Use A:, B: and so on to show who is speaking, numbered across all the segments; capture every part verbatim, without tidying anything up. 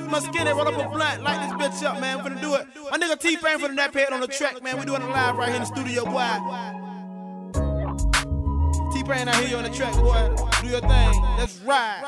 A: with my skinny, roll up a blunt, light this bitch up, man. We finna do it. My nigga T-Pain for the nap head on the track, man. We doing it live right here in the studio, boy. T-Pain, I hear you on the track, boy. Do your thing. Let's ride.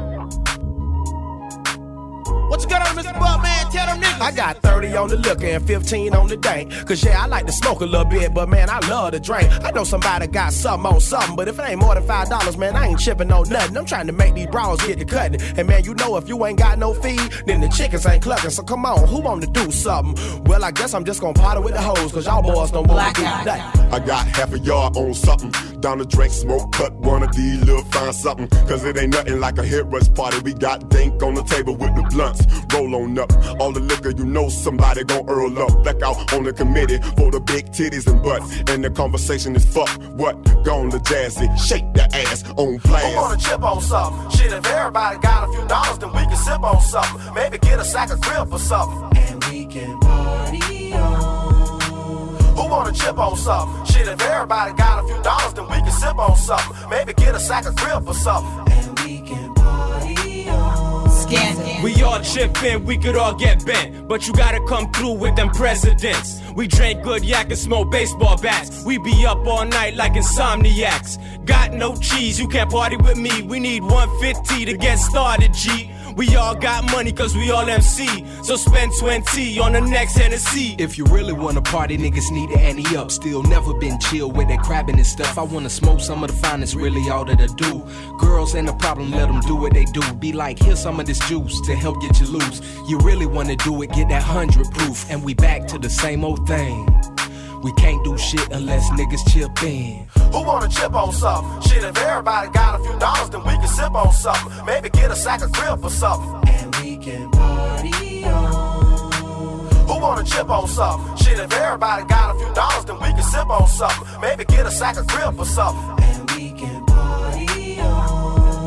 A: What you got on Mister Buck, man? Tell them niggas.
B: I got thirty on the liquor and fifteen on the dank. Cause yeah, I like to smoke a little bit, but man, I love to drink. I know somebody got something on something, but if it ain't more than five dollars, man, I ain't chipping on nothing. I'm trying to make these bras get to cutting. And man, you know if you ain't got no feed, then the chickens ain't clucking. So come on, who want to do something? Well, I guess I'm just gonna party with the hoes, cause y'all boys don't want to do nothing.
C: I got half a yard on something. Down the drink, smoke, cut one of these little find something. Cause it ain't nothing like a hit rush party. We got dank on the table with the blunts. Roll on up. All the liquor, you know somebody gon' earl up. Back out on the committee for the big titties and butts. And the conversation is fuck what? Gone to jazzy. Shake the ass on blast.
B: Who wanna chip on something? Shit, if everybody got a few dollars, then we can sip on something. Maybe get a sack of grip or something. And we can party on. Who wanna chip on something? Shit, if everybody got a few dollars, then we can sip on something. Maybe get a sack of grip or something. And we can party on.
D: We all chip in, we could all get bent, but you gotta come through with them presidents. We drink good yak and smoke baseball bats. We be up all night like insomniacs. Got no cheese, you can't party with me. We need one fifty to get started, G. We all got money cause we all M C, so spend twenty on the next Hennessy.
E: If you really wanna party, niggas need to ante up. Still never been chill with that crabbing and stuff. I wanna smoke some of the finest, really all that I do. Girls ain't a problem, let them do what they do. Be like, here's some of this juice to help get you loose. You really wanna do it, get that hundred proof. And we back to the same old thing. We can't do shit unless niggas chip in.
B: Who wanna chip on something? Shit, if everybody got a few dollars, then we can sip on something. Maybe get a sack of grip or something. And we can party on. Who wanna chip on something? Shit, if everybody got a few dollars, then we can sip on something. Maybe get a sack of grip or something. And we can party on.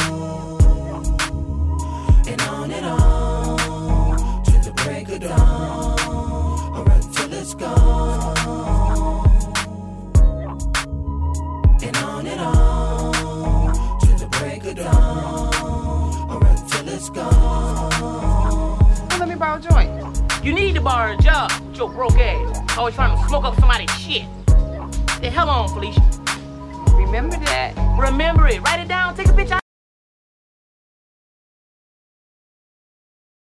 B: And on and on. To the break of dawn. Alright, till it's gone.
F: Let me borrow a joint.
G: You need to borrow a job, your broke ass. Always trying to smoke up somebody's shit. The hell on, Felicia.
F: Remember that.
G: Remember it. Write it down. Take a picture.